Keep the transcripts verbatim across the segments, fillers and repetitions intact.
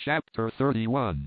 Chapter thirty-one.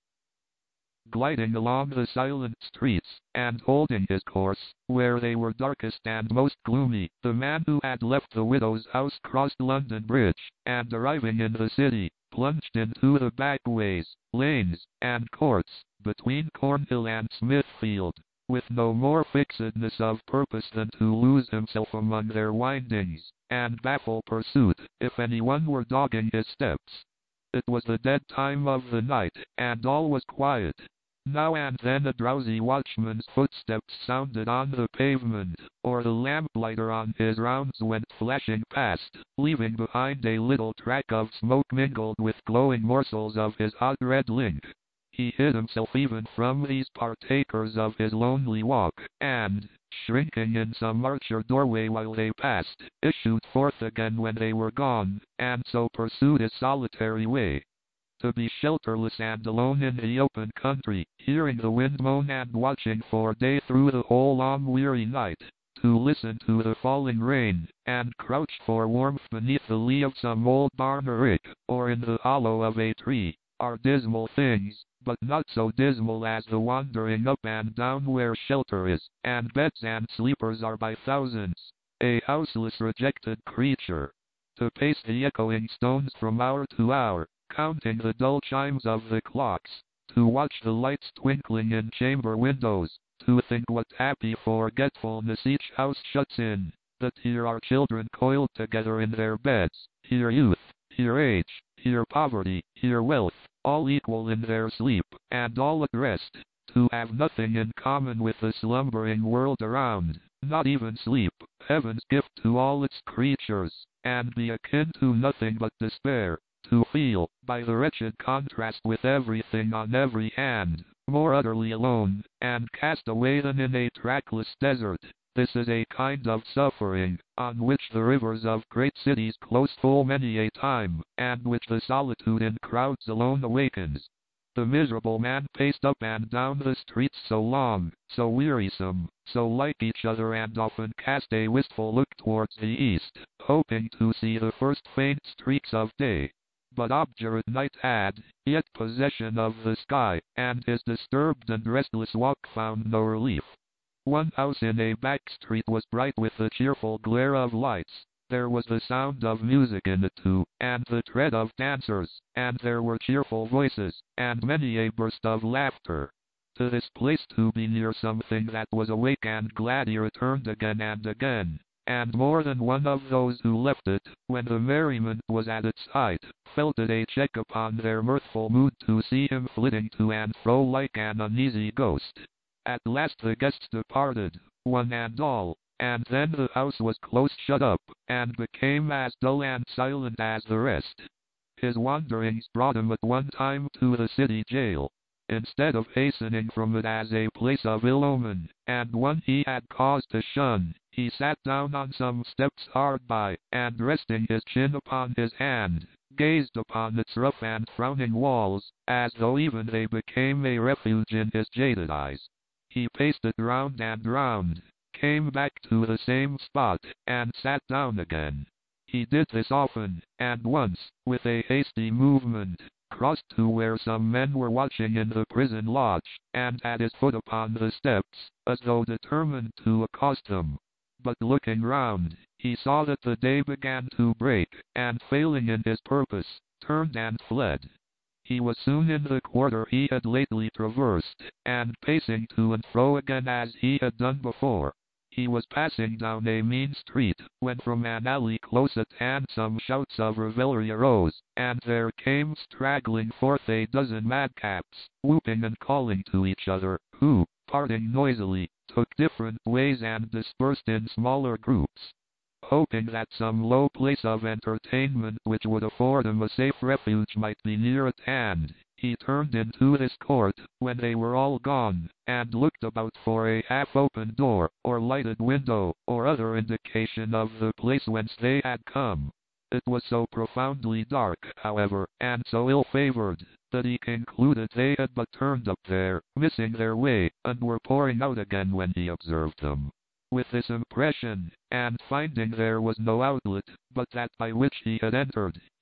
Gliding along the silent streets, and holding his course, where they were darkest and most gloomy, the man who had left the widow's house crossed London Bridge, and arriving in the city, plunged into the back ways, lanes, and courts, between Cornhill and Smithfield, with no more fixedness of purpose than to lose himself among their windings, and baffle pursuit, if anyone were dogging his steps. It was the dead time of the night, and all was quiet. Now and then a drowsy watchman's footsteps sounded on the pavement, or the lamplighter on his rounds went flashing past, leaving behind a little track of smoke mingled with glowing morsels of his hot red link. He hid himself even from these partakers of his lonely walk, and, shrinking in some arch or doorway while they passed, issued forth again when they were gone, and so pursued his solitary way. To be shelterless and alone in the open country, hearing the wind moan and watching for day through the whole long weary night, to listen to the falling rain, and crouch for warmth beneath the lee of some old barn or rick, or in the hollow of a tree, are dismal things, but not so dismal as the wandering up and down where shelter is, and beds and sleepers are by thousands. A houseless rejected creature. To pace the echoing stones from hour to hour, counting the dull chimes of the clocks, to watch the lights twinkling in chamber windows, to think what happy forgetfulness each house shuts in, that here are children coiled together in their beds, here youth, here age, here poverty, here wealth, all equal in their sleep, and all at rest, to have nothing in common with the slumbering world around, not even sleep, heaven's gift to all its creatures, and be akin to nothing but despair, to feel, by the wretched contrast with everything on every hand, more utterly alone, and cast away than in a trackless desert. This is a kind of suffering, on which the rivers of great cities close full many a time, and which the solitude in crowds alone awakens. The miserable man paced up and down the streets so long, so wearisome, so like each other, and often cast a wistful look towards the east, hoping to see the first faint streaks of day. But obdurate night had yet possession of the sky, and his disturbed and restless walk found no relief. One house in a back street was bright with the cheerful glare of lights. There was the sound of music in it too, and the tread of dancers, and there were cheerful voices, and many a burst of laughter. To this place to be near something that was awake and glad he returned again and again, and more than one of those who left it, when the merriment was at its height, felt it a check upon their mirthful mood to see him flitting to and fro like an uneasy ghost. At last the guests departed, one and all, and then the house was close shut up, and became as dull and silent as the rest. His wanderings brought him at one time to the city jail. Instead of hastening from it as a place of ill omen, and one he had cause to shun, he sat down on some steps hard by, and resting his chin upon his hand, gazed upon its rough and frowning walls, as though even they became a refuge in his jaded eyes. He paced it round and round, came back to the same spot, and sat down again. He did this often, and once, with a hasty movement, crossed to where some men were watching in the prison lodge, and had his foot upon the steps, as though determined to accost them. But looking round, he saw that the day began to break, and failing in his purpose, turned and fled. He was soon in the quarter he had lately traversed, and pacing to and fro again as he had done before. He was passing down a mean street, when from an alley close at hand some shouts of revelry arose, and there came straggling forth a dozen madcaps, whooping and calling to each other, who, parting noisily, took different ways and dispersed in smaller groups. Hoping that some low place of entertainment which would afford him a safe refuge might be near at hand, he turned into this court, when they were all gone, and looked about for a half-open door, or lighted window, or other indication of the place whence they had come. It was so profoundly dark, however, and so ill-favored, that he concluded they had but turned up there, missing their way, and were pouring out again when he observed them. With this impression, and finding there was no outlet but that by which he had entered,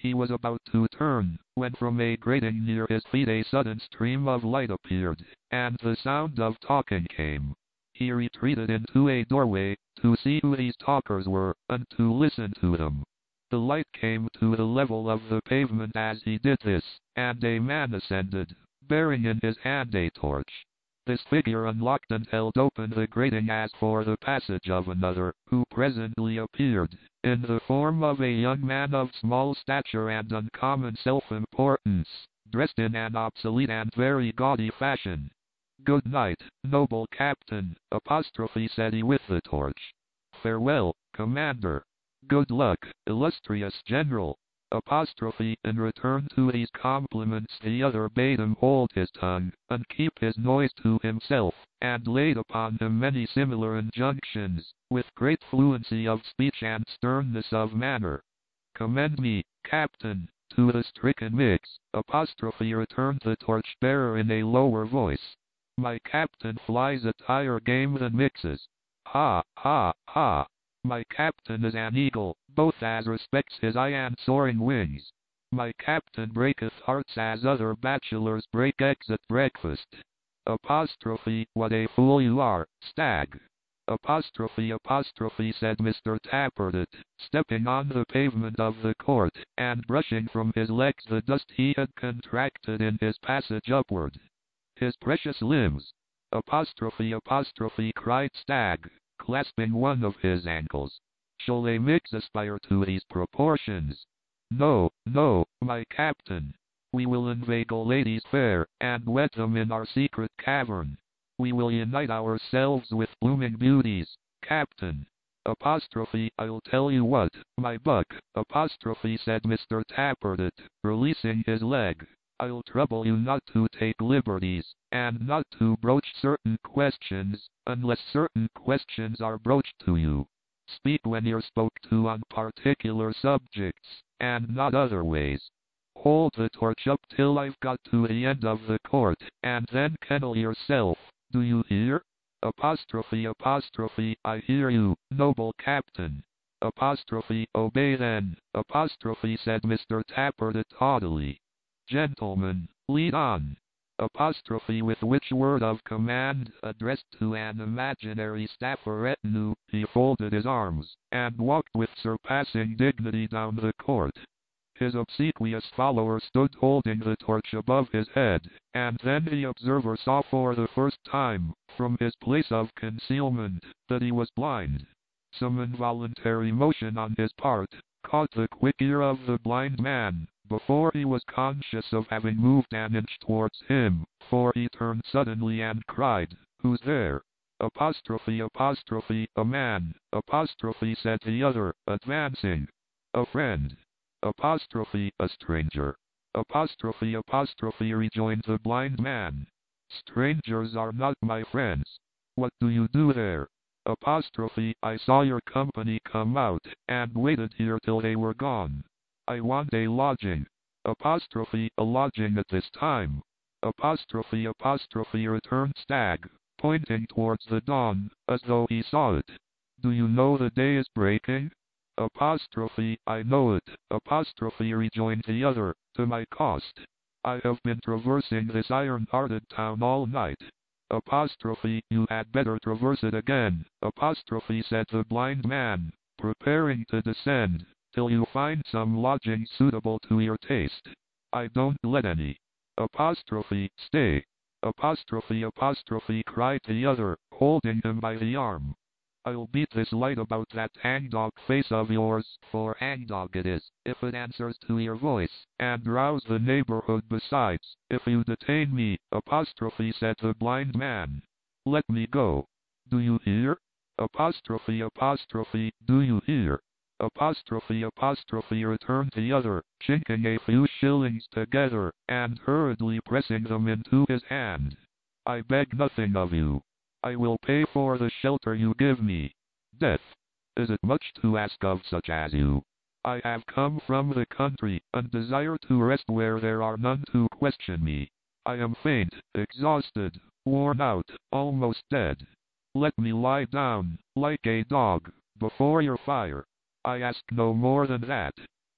He was about to turn, when from a grating near his feet a sudden stream of light appeared, and the sound of talking came. He retreated into a doorway, to see who these talkers were, and to listen to them. The light came to the level of the pavement as he did this, and a man ascended, bearing in his hand a torch. This figure unlocked and held open the grating as for the passage of another, who presently appeared, in the form of a young man of small stature and uncommon self-importance, dressed in an obsolete and very gaudy fashion. "Good night, noble captain," apostrophe said he with the torch. "Farewell, commander." "Good luck, illustrious general." Apostrophe. In return to these compliments the other bade him hold his tongue, and keep his noise to himself, and laid upon him many similar injunctions, with great fluency of speech and sternness of manner. "Commend me, captain, to the stricken Mix," apostrophe returned the torch-bearer in a lower voice. "My captain flies at higher game than Mixes. Ha, ha, ha! My captain is an eagle, both as respects his eye and soaring wings. My captain breaketh hearts as other bachelors break eggs at breakfast." Apostrophe. "What a fool you are, stag." Apostrophe apostrophe said Mister Tappertit, stepping on the pavement of the court, and brushing from his legs the dust he had contracted in his passage upward. "His precious limbs." Apostrophe apostrophe cried Stag, clasping one of his ankles. "Shall a Mix aspire to these proportions?" "No, no, my captain. We will inveigle ladies fair, and wed them in our secret cavern. We will unite ourselves with blooming beauties, captain." Apostrophe. "I'll tell you what, my buck," apostrophe said Mister Tappertit, releasing his leg. "I'll trouble you not to take liberties, and not to broach certain questions, unless certain questions are broached to you. Speak when you're spoke to on particular subjects, and not other ways. Hold the torch up till I've got to the end of the court, and then kennel yourself, do you hear?" Apostrophe apostrophe. "I hear you, noble captain." Apostrophe. "Obey then," apostrophe said Mister Tappertit haughtily. "Gentlemen, lead on." Apostrophe. With which word of command, addressed to an imaginary staff or retinue, he folded his arms, and walked with surpassing dignity down the court. His obsequious follower stood holding the torch above his head, and then the observer saw for the first time, from his place of concealment, that he was blind. Some involuntary motion on his part caught the quick ear of the blind man, before he was conscious of having moved an inch towards him, for he turned suddenly and cried, "Who's there?" Apostrophe apostrophe. "A man," apostrophe said the other, advancing. "A friend." Apostrophe. "A stranger." Apostrophe apostrophe rejoined the blind man. "Strangers are not my friends. What do you do there?" Apostrophe. "I saw your company come out, and waited here till they were gone. I want a lodging." Apostrophe. "A lodging at this time?" Apostrophe apostrophe returned Stag, pointing towards the dawn, as though he saw it. "Do you know the day is breaking?" Apostrophe. "I know it," apostrophe rejoined the other, "to my cost. I have been traversing this iron-hearted town all night." Apostrophe. "You had better traverse it again," apostrophe said the blind man, preparing to descend, "till you find some lodging suitable to your taste. I don't let any." Apostrophe. "Stay." Apostrophe apostrophe cried the other, holding him by the arm. "I'll beat this light about that hangdog face of yours, for hangdog it is, if it answers to your voice, and rouse the neighborhood besides, if you detain me," apostrophe said the blind man. "Let me go. Do you hear?" Apostrophe apostrophe. "Do you hear?" Apostrophe apostrophe returned the other, chinking a few shillings together, and hurriedly pressing them into his hand. "I beg nothing of you. I will pay for the shelter you give me. Death. Is it much to ask of such as you? I have come from the country, and desire to rest where there are none to question me. I am faint, exhausted, worn out, almost dead. Let me lie down, like a dog, before your fire. I ask no more than that."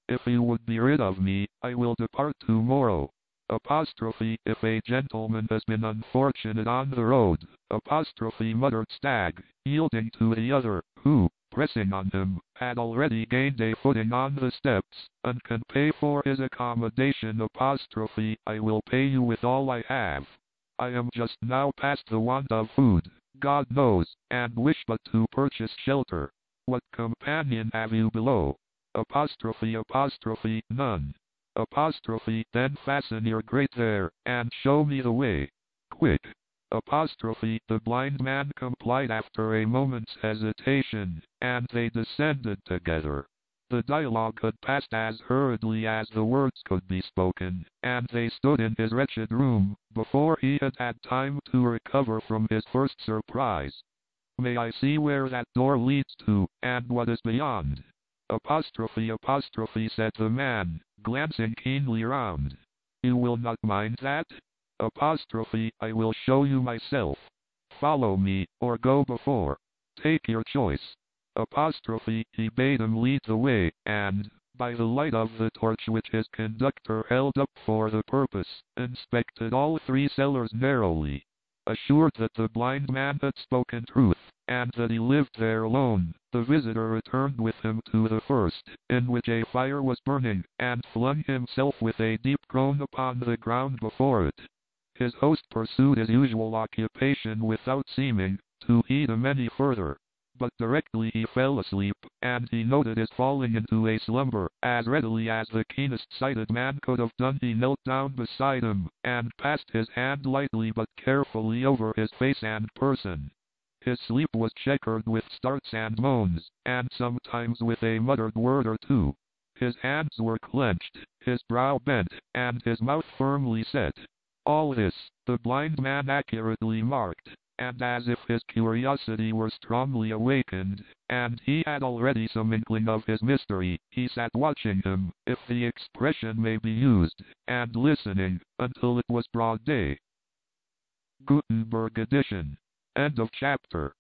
If you would be rid of me, I will depart tomorrow. Apostrophe, if a gentleman has been unfortunate on the road. Apostrophe, muttered Stagg, yielding to the other, who, pressing on him, had already gained a footing on the steps, and can pay for his accommodation. Apostrophe, I will pay you with all I have. I am just now past the want of food, God knows, and wish but to purchase shelter. What companion have you below? Apostrophe, apostrophe, none. Apostrophe, then fasten your grate there, and show me the way. Quick. Apostrophe, the blind man complied after a moment's hesitation, and they descended together. The dialogue had passed as hurriedly as the words could be spoken, and they stood in his wretched room, before he had had time to recover from his first surprise. May I see where that door leads to, and what is beyond? Apostrophe, apostrophe, said the man, glancing keenly round. You will not mind that? Apostrophe, I will show you myself. Follow me, or go before. Take your choice. Apostrophe, he bade him lead the way, and, by the light of the torch which his conductor held up for the purpose, inspected all three cellars narrowly. Assured that the blind man had spoken truth, and that he lived there alone, the visitor returned with him to the first, in which a fire was burning, and flung himself with a deep groan upon the ground before it. His host pursued his usual occupation without seeming to heed him any further. But directly he fell asleep, and he noted his falling into a slumber as readily as the keenest-sighted man could have done. He knelt down beside him, and passed his hand lightly but carefully over his face and person. His sleep was checkered with starts and moans, and sometimes with a muttered word or two. His hands were clenched, his brow bent, and his mouth firmly set. All this, the blind man accurately marked, and as if his curiosity were strongly awakened, and he had already some inkling of his mystery, he sat watching him, if the expression may be used, and listening, until it was broad day. Gutenberg edition. End of chapter.